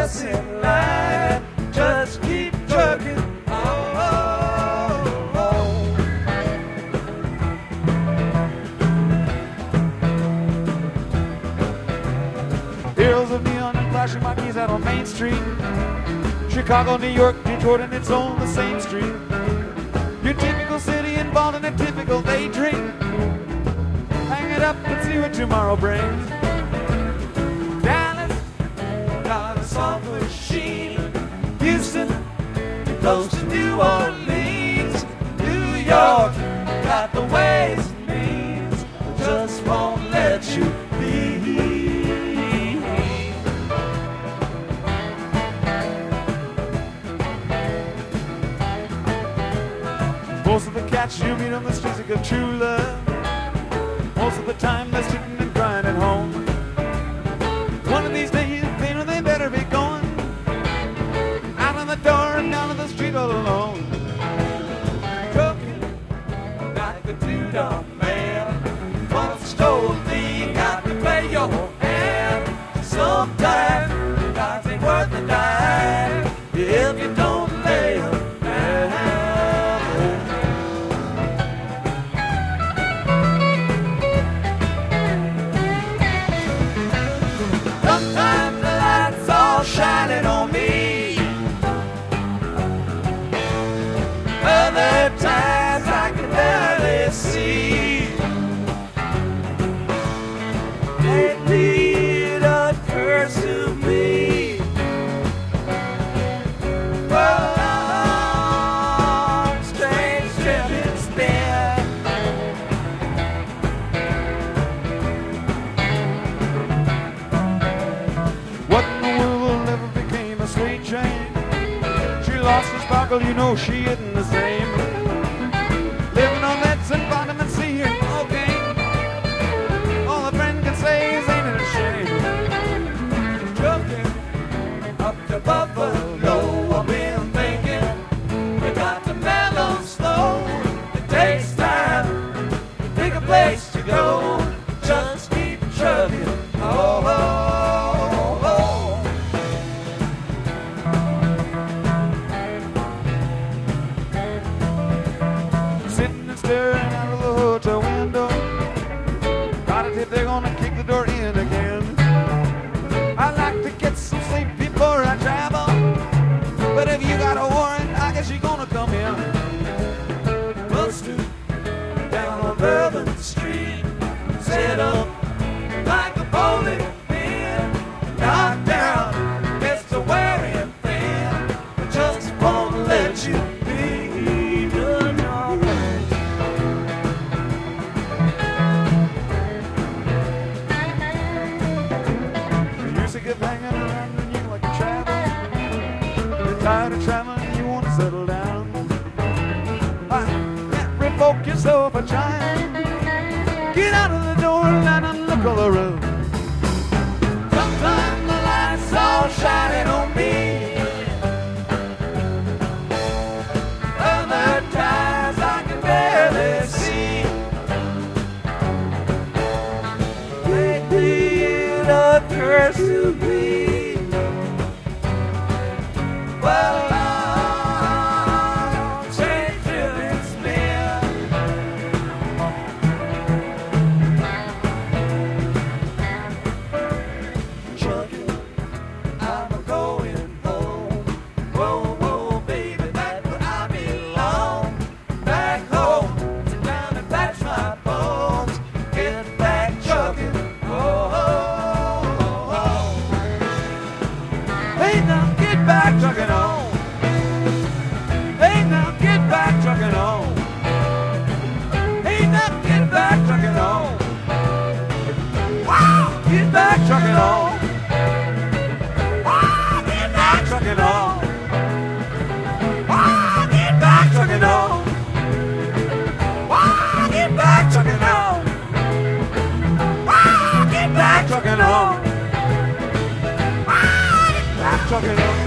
us in line. Just keep trucking. Hills of neon and flashing marquees out on Main Street. Chicago, New York, Detroit, and it's on the same street. Your typical city involved in a typical daydream. Hang it up and see what tomorrow brings. Dallas, got a soft machine. Houston, close to New Orleans. New York, got the ways and means. Just won't let you be. Most of the cats you meet on the streets are true love. Most of the time they're sitting and crying at home. One of these days, they know they better be going out of the door and down to the street all alone. Cooking like a two-dog man. Once told me you got to play your hand. Sometimes life ain't worth a dime if you don't lay them down. Sometimes the lights all shining on me. Other times I can barely see. Lately it occurs to me. Well, long, strange trip it's been. What in the world ever became a sweet train? She lost her sparkle, you know she isn't the same. Living on meds and vitamin C and cocaine. All a friend can say is ain't it a shame? Trucking up to Buffalo, I've been thinking we got to mellow slow. It takes time to pick a place to go. Just keep trucking. Oh, oh, oh. Sitting and staring out of the hotel window. Got it if they're gonna kick the door in again. I like to get some sleep before I travel, but if you got a warrant, I guess you're gonna come in. Busted down on Bourbon Street, set up like a bowling pin. Knocked down, Mr. Wearing Thin, but just won't let you be done. You used to get hanging around and you like to travel. You're tired of traveling, you want to settle down. I can't revoke yourself for trying. Get out of the door and look all around. Sometimes the lights all shining on me. Other times I can barely see. Lately it occurs to me. Well, I'll change till it's been. Trucking, I'm going home. Whoa, whoa, baby, that's where I belong. Back home, sit down and patch my bones. Get back trucking. Oh, oh, oh, oh. Hey, now get back trucking on. Hey, now get back trucking on. Hey, now get back trucking on. Wow, get back trucking on. Wow, get back trucking on. Wow, get back trucking on. Wow, get back trucking on. Wow, get back trucking on. Wow, get back trucking on.